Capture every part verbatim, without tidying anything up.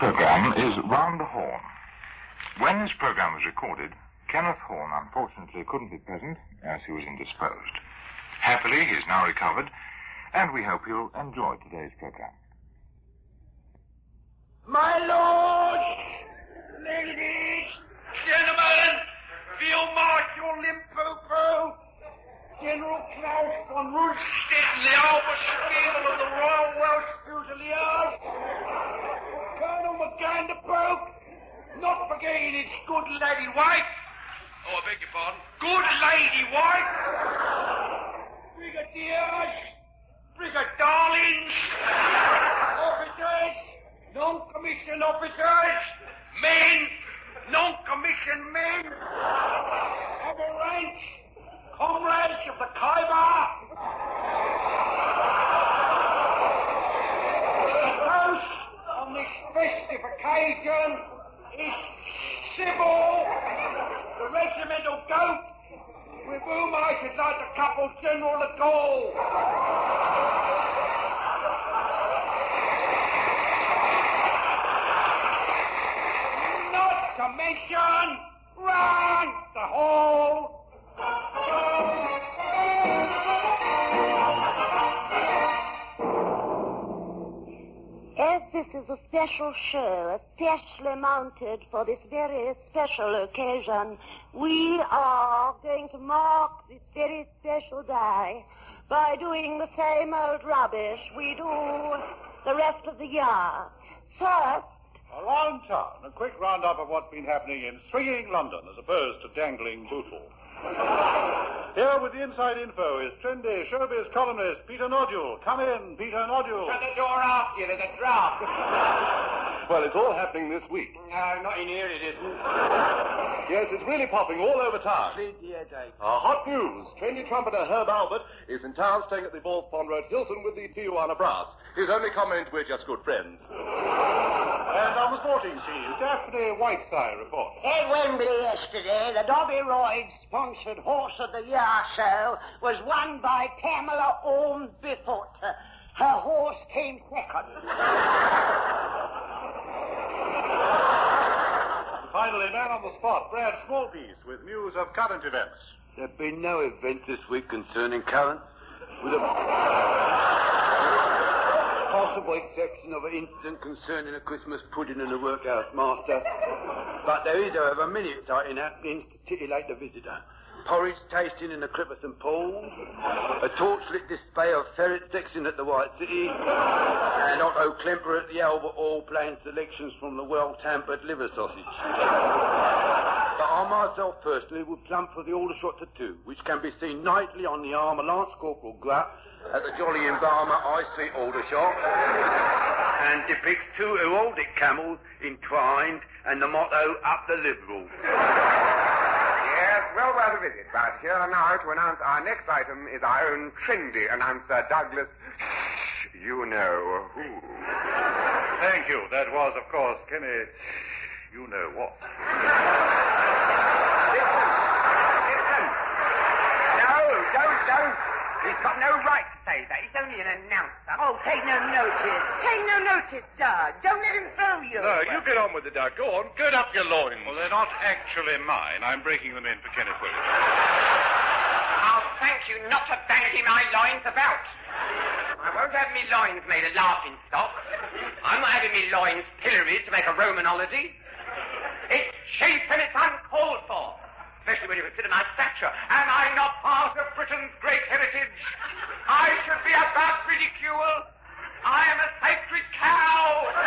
program is Round the Horn. When this program was recorded, Kenneth Horne unfortunately couldn't be present as he was indisposed. Happily, he is now recovered, and we hope you'll enjoy today's program. My lords, ladies, gentlemen, Field Marshal Limpopo, General Klaus von Rundstedt, the Oberspiegel of the Royal Welsh Fusiliers, Colonel McGanderpoke, not forgetting his good lady wife. Oh, I beg your pardon. Good lady wife. Brigadiers, brigadarlings, officers, non-commissioned officers, men, non-commissioned men, other ranks, comrades of the Khyber. The host on this festive occasion is Sybil, the regimental goat, with whom I should like to couple General de Gaulle. Not to mention, round the hall. As this is a special show, especially mounted for this very special occasion, we are going to mark this very special day by doing the same old rubbish we do the rest of the year. First, around town, a quick roundup of what's been happening in swinging London as opposed to dangling Bootle. Here with the inside info is trendy showbiz columnist Peter Nodule. Come in, Peter Nodule. Shut the door after you, there's a draft. Well, it's all happening this week. No, not in here it isn't. Yes, it's really popping all over town. Sleepy headache. Uh, hot news. Trendy trumpeter Herb Albert is in town staying at the Wolf Pond Road Hilton with the Tijuana Brass. His only comment, we're just good friends. And on the sporting scene, Daphne Whiteside reports. At Wembley yesterday, the Dobby Royd-sponsored Horse of the Year show was won by Pamela Orme-Bifford. Her horse came second. Finally, man on the spot, Brad Smallpiece, with news of current events. There have been no events this week concerning current, with a possible exception of an incident concerning a Christmas pudding and a workhouse master. But there is, however, many exciting happenings to titillate the visitor. Porridge tasting in the Clipperton Pool, a torchlit display of ferret sexing at the White City, and Otto Klemper at the Albert Hall playing selections from the well-tampered liver sausage. But I myself personally would plump for the Aldershot Tattoo, which can be seen nightly on the arm of Lance Corporal Grutt at the Jolly Embalmer High Street Aldershot, and depicts two heraldic camels entwined and the motto, Up the Liberals. Yes, well worth a visit. But here and now to announce our next item is our own trendy announcer, Douglas, you know who. Thank you. That was, of course, Kenny, you know what. Listen, listen. No, don't, don't. He's got no right to say that. He's only an announcer. Oh, take no notice. Take no notice, Doug. Don't let him throw you. No, you get on with it, Doug. Go on. Gird up your loins. Well, they're not actually mine. I'm breaking them in for Kenneth Williams. I'll thank you not to bandy my loins about. I won't have me loins made a laughing stock. I'm not having me loins pilloried to make a Roman holiday. It's cheap and it's uncalled for. Especially when you consider my stature. Am I not part of Britain's great heritage? I should be above ridicule. I am a sacred cow.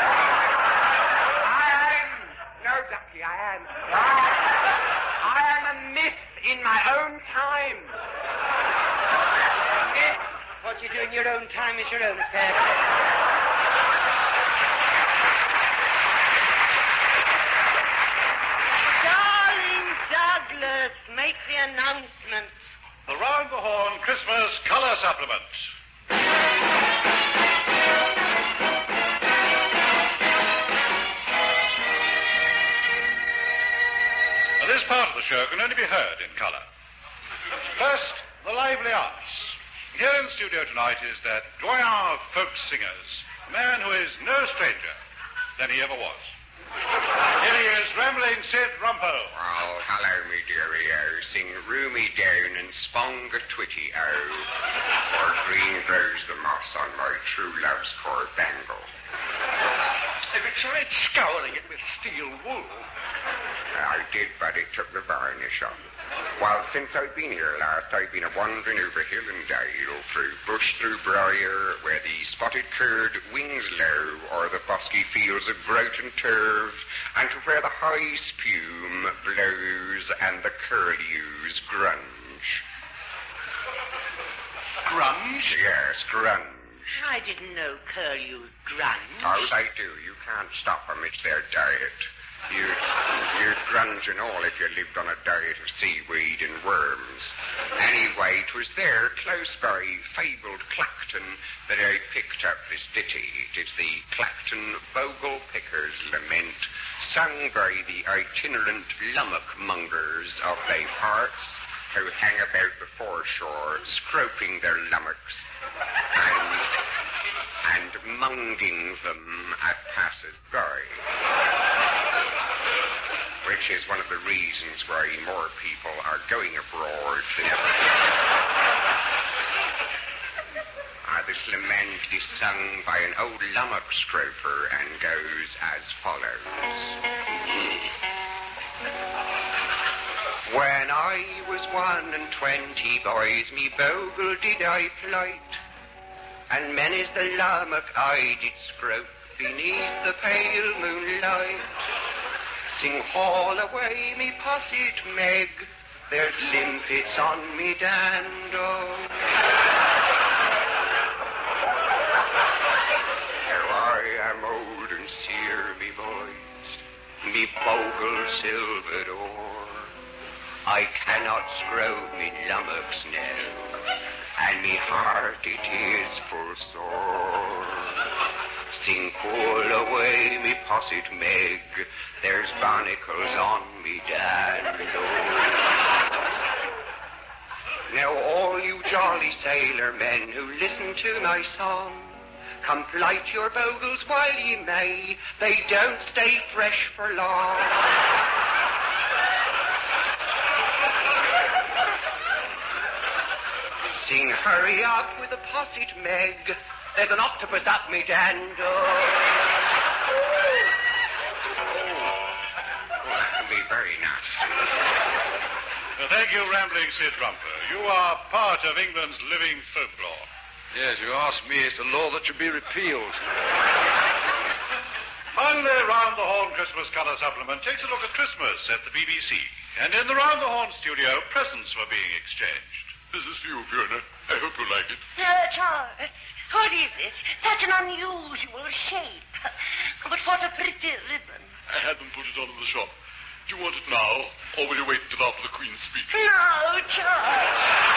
I am. No, Ducky, I am. I, I am a myth in my own time. Myth. What you do in your own time is your own affair. Douglas, make the announcement. Around the Horn Christmas Colour Supplement. Now, this part of the show can only be heard in colour. First, the lively arts. Here in the studio tonight is that doyen of folk singers, a man who is no stranger than he ever was. Here he is, Rambling Sid Rumpo. Oh, hello, me dearie-o. Sing roomy down and spong a twitty-o. Or green grows the moss on my true love's core bangle. Have you tried scouring it with steel wool? I did, but it took the varnish off. Well, since I've been here last, I've been a-wandering over hill and dale, through bush, through briar, where the spotted curd wings low, or the bosky fields of grout and turf, and to where the high spume blows and the curlews grunge. Grunge? Yes, grunge. I didn't know curlews grunge. Oh, they do. You can't stop them. It's their diet. You'd, you'd grunge and all if you lived on a diet of seaweed and worms. Anyway, 'twas there, close by fabled Clacton, that I picked up this ditty. It is the Clacton Bogle Picker's Lament, sung by the itinerant lummock mongers of they parts, who hang about the foreshore, scroping their lummocks and, and munging them at passers-by. Which is one of the reasons why more people are going abroad than ever. Uh, this lament is sung by an old lummock stroper and goes as follows. When I was one and twenty, boys, me bogle did I plight, and many's the lummock I did scrope beneath the pale moonlight. Sing haul away me posset Meg, there's limpets on me dando. Now I am old and sear, me boys, me bogle silvered o'er. I cannot scrope me lummocks now, and me heart it is full sore. Sing pull away me posset Meg, there's barnacles on me dando. Now all you jolly sailor men who listen to my song, come plight your bogles while ye may, they don't stay fresh for long. Sing hurry up with the posset Meg, there's an octopus up me dando. Oh, that can be very nasty. Well, thank you, Rambling Sid Rumper. You are part of England's living folklore. Yes, you ask me, it's a law that should be repealed. Finally, Round the Horn Christmas Colour Supplement takes a look at Christmas at the B B C. And in the Round the Horn studio, presents were being exchanged. This is for you, Fiona. I hope you like it. Uh, Charles, what is it? Such an unusual shape. But what a pretty ribbon. I had them put it on in the shop. Do you want it now, or will you wait until after the Queen's speech? No, Charles.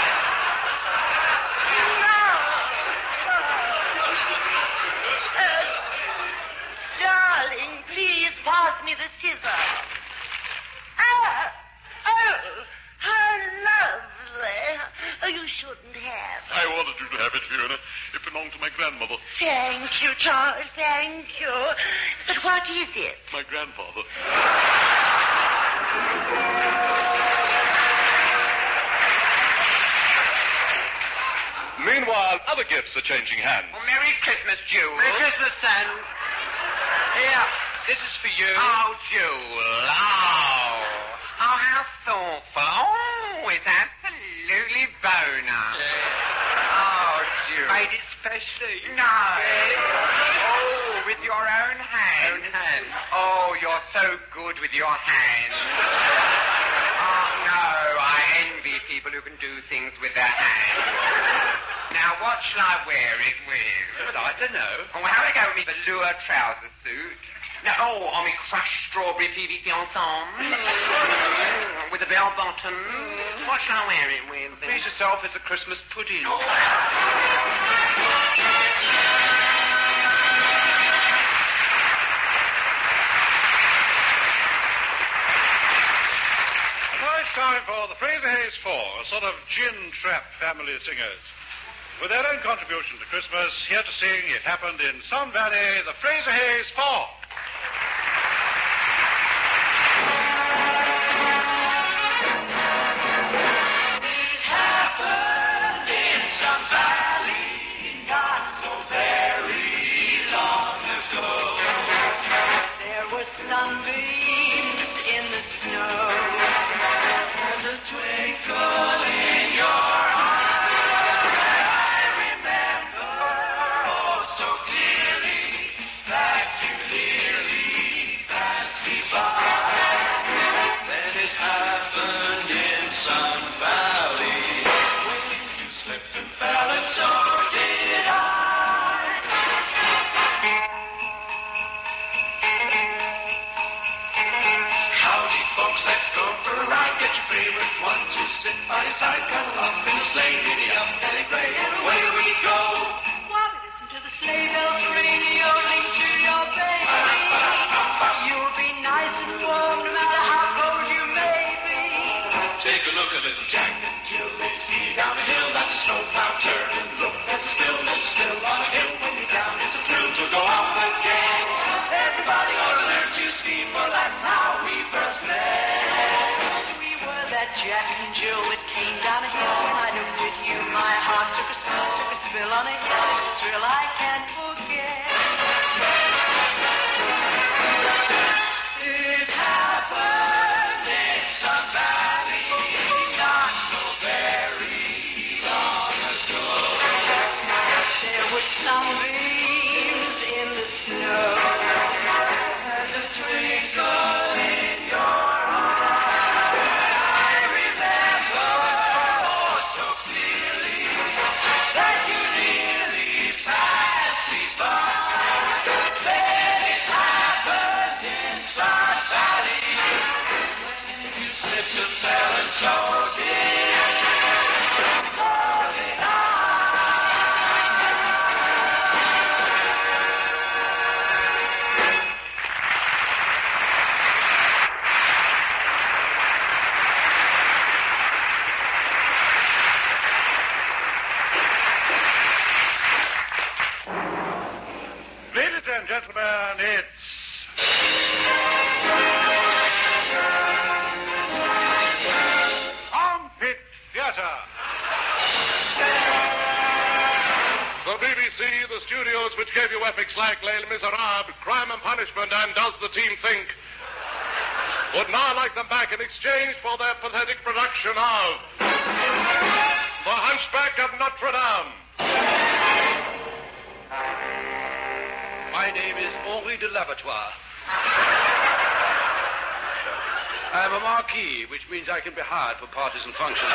No, Charles. Uh, darling, please pass me the scissors. Ah, oh, how lovely. Oh, you shouldn't have. I wanted you to have it, Fiona. It belonged to my grandmother. Thank you, Charles, thank you. But what is it? My grandfather. Meanwhile, other gifts are changing hands. Oh, Merry Christmas, Jewel. Merry Christmas, son. Here, this is for you. Oh, Jewel. Oh. Oh, how thoughtful. Oh, it's absolutely boner. Oh, Jewel. Made it specially. No. Oh, with your own hand. Own hand. Oh, you're so good with your hands. Oh, no, I envy people who can do things with their hands. Now, what shall I wear it with? Well, I don't know. Oh, how do I go with the velour trouser suit? No, oh, on my crushed strawberry P V C ensemble. Mm, with a bell bottom. Mm, what shall I wear it with? Please yourself, it's a Christmas pudding. Oh. Now it's time for the Fraser Hayes Four, a sort of gin-trap family of singers. With their own contribution to Christmas, here to sing It Happened in Sun Valley, the Fraser Hayes Four. sunbeams in the snow. There's a twinkle in your eye. I remember, oh, so clearly, that you nearly passed me by. Then it happened in Sun Valley. When you slipped and fell, and so did I. Howdy, folks, let's go for a ride. Get your favorite one to sit by your side. Cuddle up in a sleigh, giddy up, belly gray, and away we go. While we listen to the sleigh bells ring, yodeling to your baby. You'll be nice and warm no matter how cold you may be. Take a look at little Jack and Jill. They ski down a hill, that's a snowplow turn. And look, there's a still, there's a still on a hill. When you're down, it's a thrill to go up again. Everybody ought to learn to ski, for that's how we first met. We were that Jack and Jill that came down a hill. When I looked at you, my heart took a spill, took a spill on a hill. It's a thrill I can't forget. It happened in Sun Valley, not so very long ago. There were sunbeams in the snow, and a twinkle in your eye. I remember, oh, so clearly, that you nearly passed me by. Then it happened in Sun Valley, when you slipped and fell, and so did, so did I. Ladies and gentlemen, it's... Armpit Theatre. The B B C, the studios which gave you epics like Les Miserables, Crime and Punishment, and Does the Team Think, would now like them back in exchange for their pathetic production of The Hunchback of Notre Dame. My name is Henri de Labotoire. I am a marquis, which means I can be hired for partisan functions.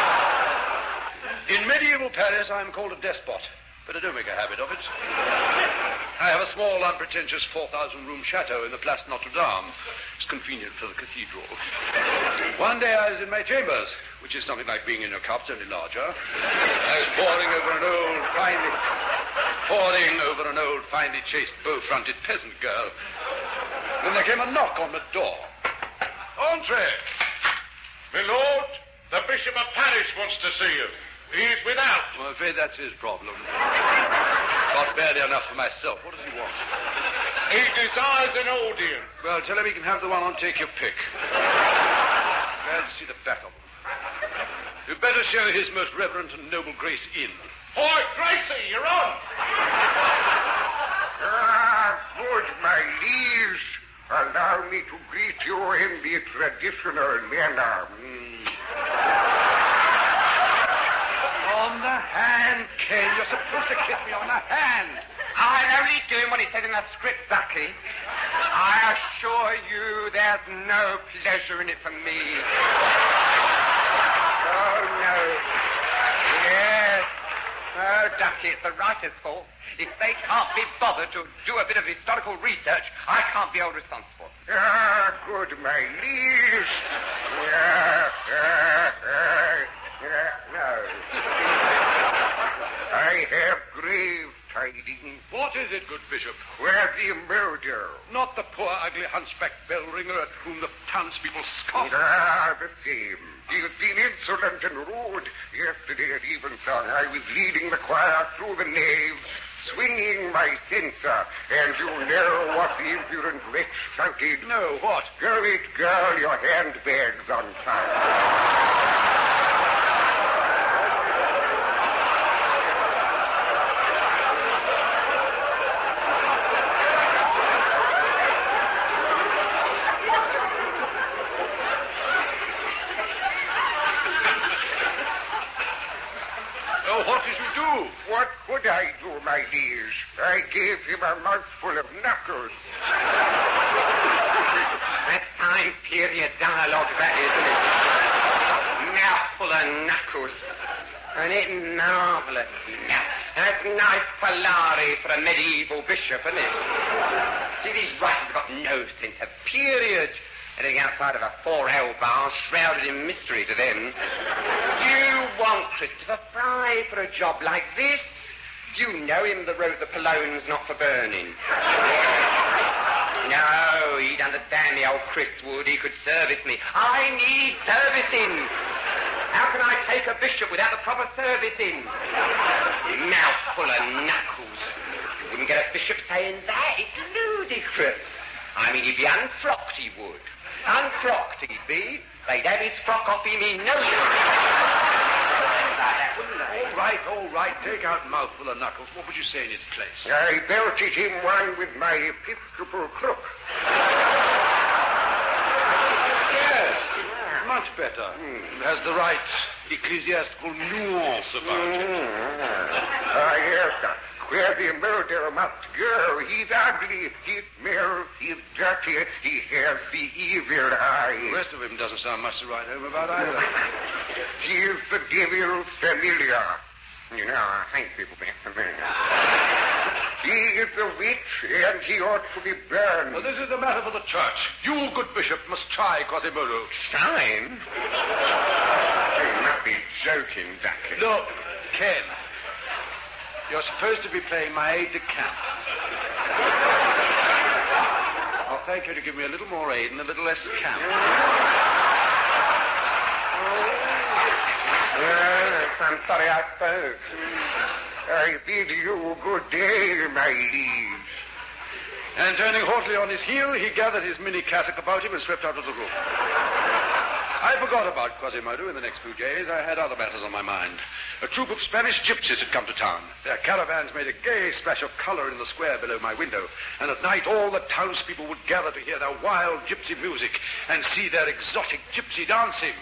In medieval Paris, I am called a despot, but I don't make a habit of it. I have a small, unpretentious four thousand room chateau in the Place Notre Dame. It's convenient for the cathedral. One day I was in my chambers, which is something like being in your cups, only larger. I was poring over an old, finely... poring over an old, finely chased, bow-fronted peasant girl. Then there came a knock on the door. Entree. My lord, the Bishop of Paris wants to see you. He's without. I'm afraid that's his problem. Got barely enough for myself. What does he want? He desires an audience. Well, tell him he can have the one on Take Your Pick. Glad to see the back of him. You'd better show his most reverend and noble grace in. Oi, Gracie, you're on. Ah, good, my liege. Allow me to greet you in the traditional manner. Mm. On the hand, Ken. You're supposed to kiss me on the hand. I'm only doing what he said in the script, Ducky. I assure you there's no pleasure in it for me. Oh, no. Yes. Oh, Ducky, it's the writer's fault. If they can't be bothered to do a bit of historical research, I can't be held responsible. Ah, good, my liege. Ah, ah, ah. No. I have grave tidings. What is it, good bishop? Where the murder? Not the poor, ugly hunchback bell ringer at whom the townspeople scoff. Ah, the same. He has been insolent and rude. Yesterday at evensong, I was leading the choir through the nave, swinging my censer, and you know what the impudent wretch shouted? No, what? Go it, girl, your handbag's on fire. I do, my liege? I gave him a mouthful of knuckles. That time period dialogue, that isn't it? Mouthful of knuckles. And it marvellous. That's nice palari for a medieval bishop, isn't it? See, these Russians have got no sense of period. Anything outside of a four-L bar shrouded in mystery to them. You want Christopher Fry for a job like this? You know him that wrote the Pologne's Not for Burning. No, he'd understand me, old Chris would. He could service me. I need servicing. How can I take a bishop without the proper servicing? Mouthful of knuckles. You wouldn't get a bishop saying that. It's ludicrous. I mean, he'd be unfrocked, he would. Unfrocked, he'd be. They'd have his frock off him in no time. All right, all right. Take out mouthful of knuckles. What would you say in its place? I belted him one with my episcopal crook. Yes, much better. Mm. It has the right ecclesiastical nuance about it. Ah, yes, sir. Where the murder must go. He's ugly, he smells, he's dirty, he has the evil eye. The rest of him doesn't sound much to write home about either. He is the devil's familiar. You know, I hate people being familiar. He is a witch, and he ought to be burned. Well, this is a matter for the church. You, good bishop, must try Quasimodo. Try him? You must be joking, Ducky. Look, Ken. You're supposed to be playing my aide-de-camp. I'll thank you to give me a little more aid and a little less camp. Yes, I'm sorry I spoke. I bid you good day, my liege. And turning haughtily on his heel, he gathered his mini cassock about him and swept out of the room. I forgot about Quasimodo in the next few days. I had other matters on my mind. A troop of Spanish gypsies had come to town. Their caravans made a gay splash of color in the square below my window. And at night, all the townspeople would gather to hear their wild gypsy music and see their exotic gypsy dancing.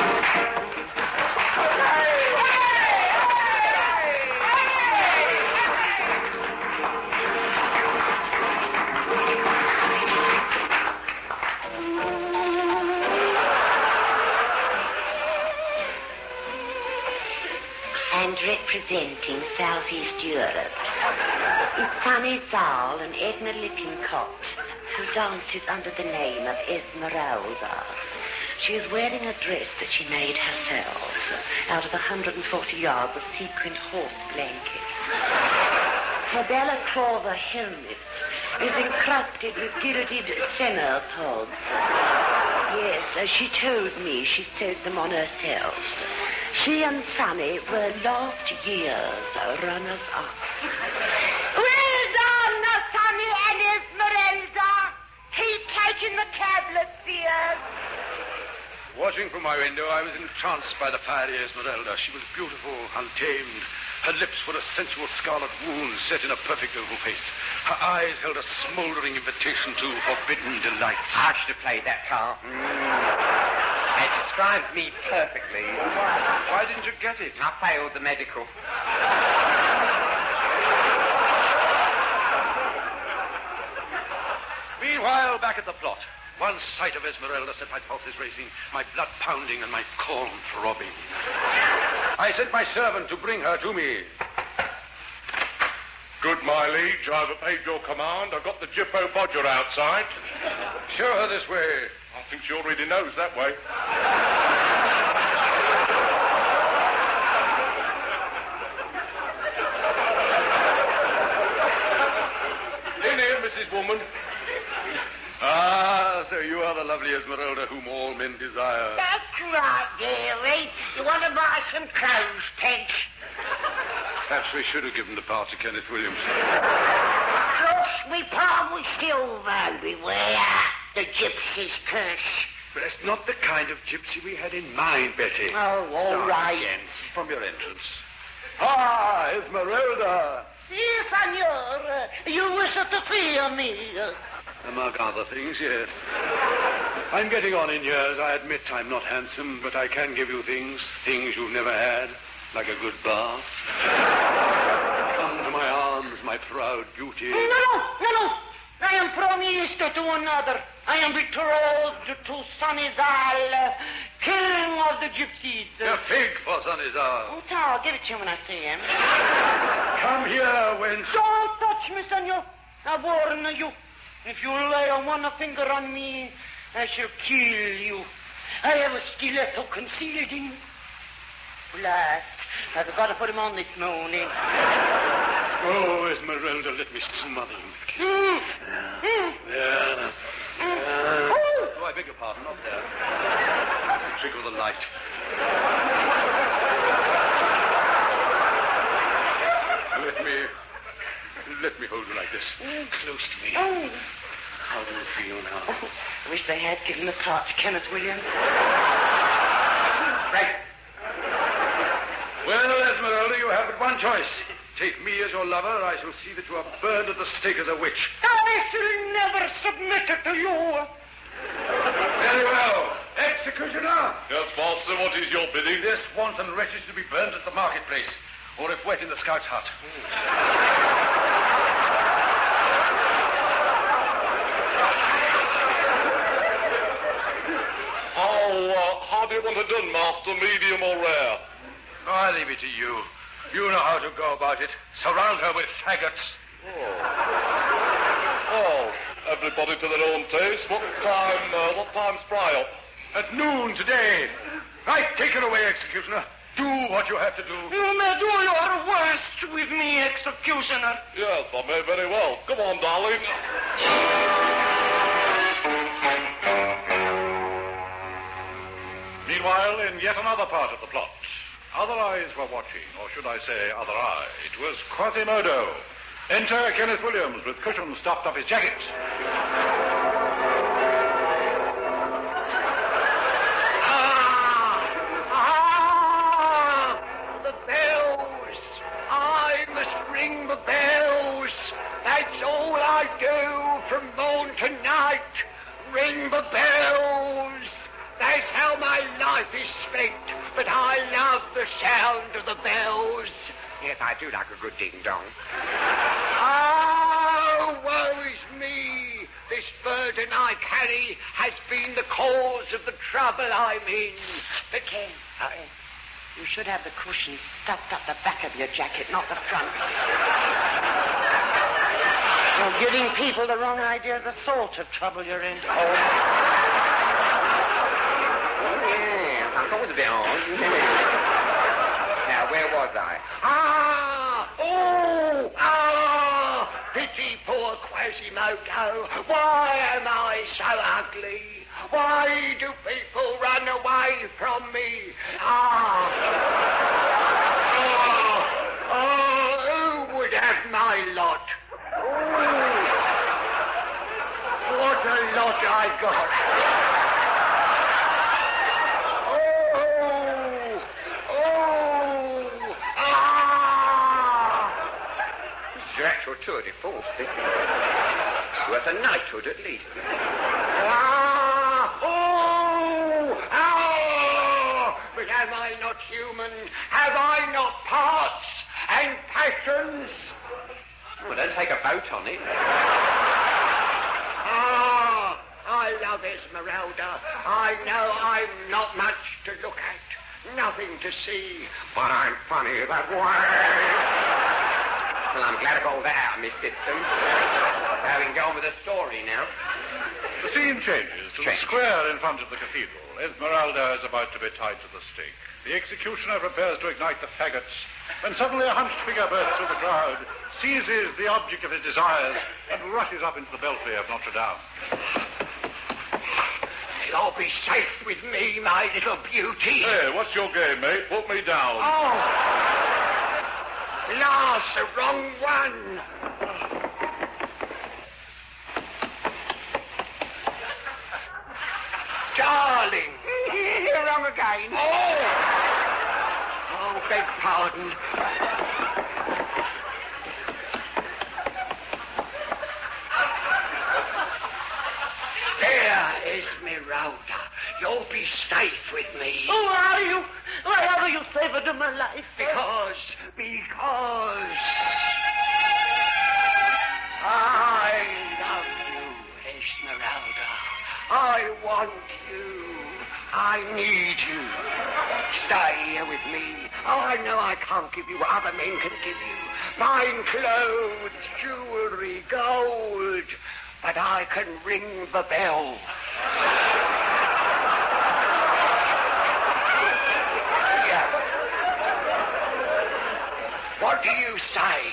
And representing Southeast Europe is Sunny Zal and Edna Lippincott, who dances under the name of Esmeralda. She is wearing a dress that she made herself out of one hundred forty yards of sequined horse blankets. Her balaclava helmet is encrusted with gilded senna pods. Yes, as she told me, she sewed them on herself. She and Sonny were last year's runners-up. Well done, Sonny and Esmeralda. Keep taking the tablets, dears. Watching from my window, I was entranced by the fiery Esmeralda. She was beautiful, untamed. Her lips were a sensual scarlet wound set in a perfect oval face. Her eyes held a smoldering invitation to forbidden delights. I should have played that part. Mm. It describes me perfectly. Why didn't you get it? I failed the medical. Meanwhile, back at the plot. One sight of Esmeralda set my pulses racing, my blood pounding, and my corn throbbing. I sent my servant to bring her to me. Good, my liege. I've obeyed your command. I've got the Jippo Bodger outside. Show her this way. I think she already knows that way. In here, Missus Woman. Ah, so you are the lovely Esmeralda whom all men desire. That's right, dearie. You want to buy some clothes, Peg? Perhaps we should have given the part to Kenneth Williams. Cross me palm with silver. Beware the gypsy's curse. But that's not the kind of gypsy we had in mind, Betty. Oh, all Start right. again, from your entrance. Ah, Esmeralda. Si, senor. You wish to see me. Among other things, yes. I'm getting on in years. I admit I'm not handsome, but I can give you things, things you've never had, like a good bath. Come to my my proud beauty. No, no, no, no. I am promised to another. I am betrothed to Sanizal, king of the gypsies. A fig for Sanizal. Oh, I'll give it to you when I see him. Come here, wench. Don't touch me, senor. I warn you. If you lay one finger on me, I shall kill you. I have a stiletto concealed in black. I've got to put him on this morning. Oh, Esmeralda, let me smother him. Mm. Mm. Yeah. Yeah. Oh, I beg your pardon, not there. That's the trick of the light. Let me... Let me hold you like this. Mm. Close to me. Oh. How do you feel now? Oh, I wish they had given the part to Kenneth Williams. Right. Well, Esmeralda, you have but one choice. Take me as your lover, I shall see that you are burned at the stake as a witch. I shall never submit it to you. Very well. Executioner! Yes, master, what is your bidding? This wanton wretch is to be burned at the marketplace, or if wet, in the scout's hut. How, uh, how do you want it done, master? Medium or rare? Oh, I leave it to you. You know how to go about it. Surround her with faggots. Oh. Oh, everybody to their own taste. What time, uh, what time's fry up? At noon today. Right, take her away, executioner. Do what you have to do. You may do your worst with me, executioner. Yes, I may very well. Come on, darling. Meanwhile, in yet another part of the plot, other eyes were watching, or should I say other eye. It was Quasimodo. Enter Kenneth Williams with cushions stuffed up his jacket. Ah! Ah! The bells! I must ring the bells. That's all I do from morn to night. Ring the bells. That's how my life is spent, but I love the sound of the bells. Yes, I do like a good ding-dong. Oh, woe is me. This burden I carry has been the cause of the trouble I'm in. But Ken, uh, you should have the cushion stuffed up the back of your jacket, not the front. You're giving people the wrong idea of the sort of trouble you're in. Oh. Yeah, I thought it was a bit odd. Now, where was I? Ah! Oh! Ah! Pity poor Quasimodo. Why am I so ugly? Why do people run away from me? Ah! Ah! Ah! Who would have my lot? Oh! What a lot I got. Actual tour de force. Worth a knighthood at least. Ah! Oh! Ah! But am I not human? Have I not parts and passions? Well, don't take a vote on it. Ah! I love Esmeralda. I know I'm not much to look at. Nothing to see. But I'm funny that way. Well, I'm glad I got all that out of my system. Now we can go on with the story now. The scene changes to Change. the square in front of the cathedral. Esmeralda is about to be tied to the stake. The executioner prepares to ignite the faggots, when suddenly a hunched figure bursts through the crowd, seizes the object of his desires, and rushes up into the belfry of Notre Dame. You'll be safe with me, my little beauty. Hey, what's your game, mate? Put me down. Oh! Last, the wrong one. Darling. You're wrong again. Oh! Oh, beg pardon. There, Esmeralda. You'll be safe with me. Who are you? Why are you saved my life? Because, because... I love you, Esmeralda. I want you. I need you. Stay here with me. Oh, I know I can't give you what other men can give you. Fine clothes, jewelry, gold. But I can ring the bell. Yeah. What do you say?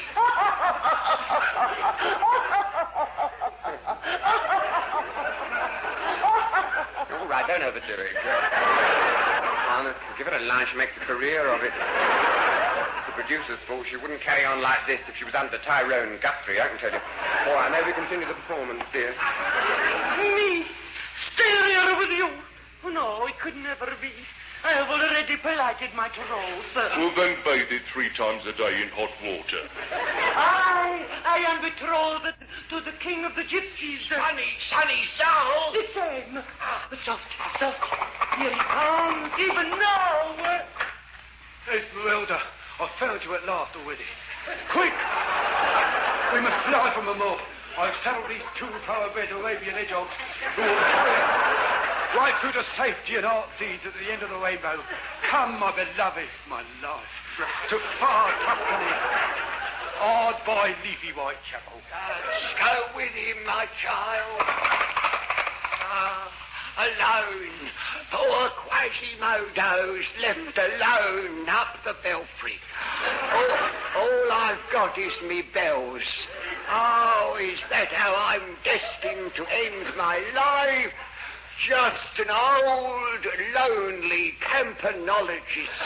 All right, don't overdo it. Well, give her a line, she makes a career of it. The producer's fault. She wouldn't carry on like this if she was under Tyrone Guthrie, I can tell you. All right, may we continue the performance, dear? Me? Stay here with you? Oh, no, it could never be. I have already plighted my troth. Well, then bathe it three times a day in hot water. I, I am betrothed to the king of the gypsies. Sonny, Sonny Soul. The same. Soft, soft. Here he comes, even now. Esmeralda, I've found you at last already. Quick! We must fly from the mob. I've saddled these two thoroughbred Arabian hedgehogs who will carry us right through to safety and art seeds at the end of the rainbow. Come, my beloved, my life, to far Tuscany, hard by leafy Whitechapel. Let's go with him, my child. Ah, alone. Poor Quasimodo's left alone up the belfry. All, all I've got is me bells. Oh, is that how I'm destined to end my life? Just an old, lonely campanologist.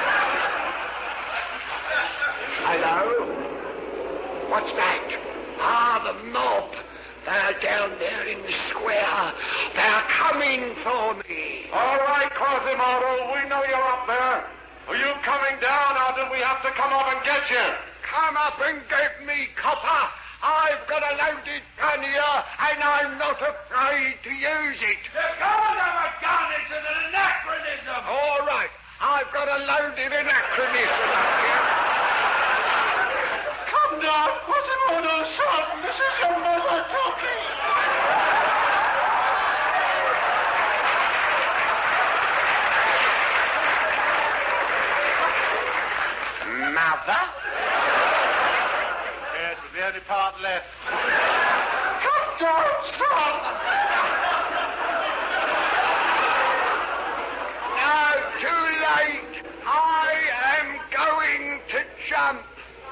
Hello? What's that? Ah, the mob. They're down there in the square. They're coming for me. All right, Quasimodo, we know you're up there. Are you coming down, or did we have to come up and get you? Come up and get me, copper. I've got a loaded gun here, and I'm not afraid to use it. The cause of a gun is an anachronism. All right, I've got a loaded anachronism up here. Come down, Quasimodo, son. This is your mother talking. Mother? Yes, but the only part left. Come down, son. No, too late. I am going to jump.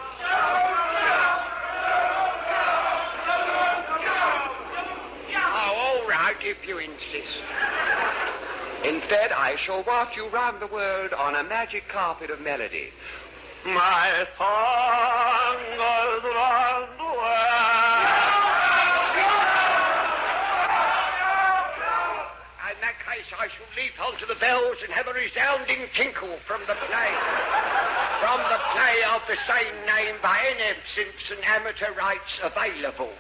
Oh, all right, if you insist. Instead, I shall walk you round the world on a magic carpet of melody. My song goes round the world. In that case, I shall leap onto the bells and have a resounding tinkle from the play. From the play of the same name by N M Simpson, amateur rights available.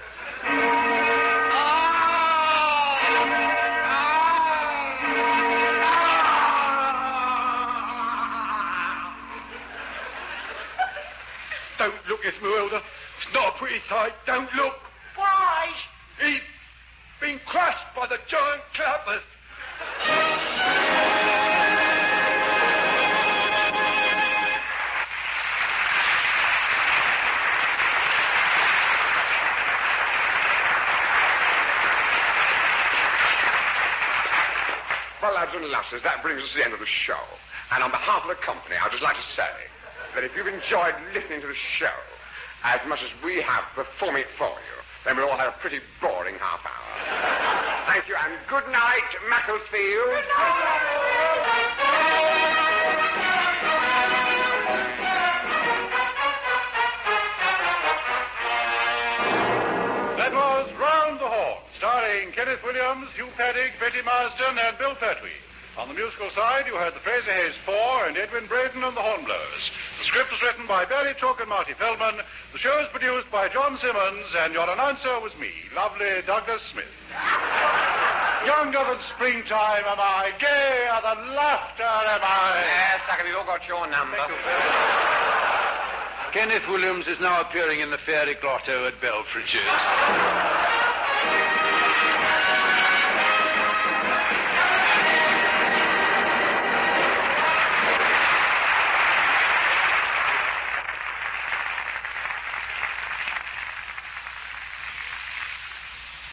Don't look, Esmeralda. It's not a pretty sight. Don't look. Why? He's been crushed by the giant clappers. Well, lads and lasses, that brings us to the end of the show. And on behalf of the company, I'd just like to say that if you've enjoyed listening to the show as much as we have performing it for you, then we'll all have a pretty boring half hour. Thank you, and good night, Macclesfield. Good That was Round the Horn, starring Kenneth Williams, Hugh Paddick, Betty Marsden, and Bill Pertwee. On the musical side, you heard the Fraser Hayes Four and Edwin Braden and the Hornblowers. The script was written by Barry Took and Marty Feldman. The show was produced by John Simmons, and your announcer was me, lovely Douglas Smith. Younger than springtime am I, gayer than laughter am I. Yes, Tucker, we've all got your number. Kenneth Williams is now appearing in the Fairy Grotto at Belfridge's.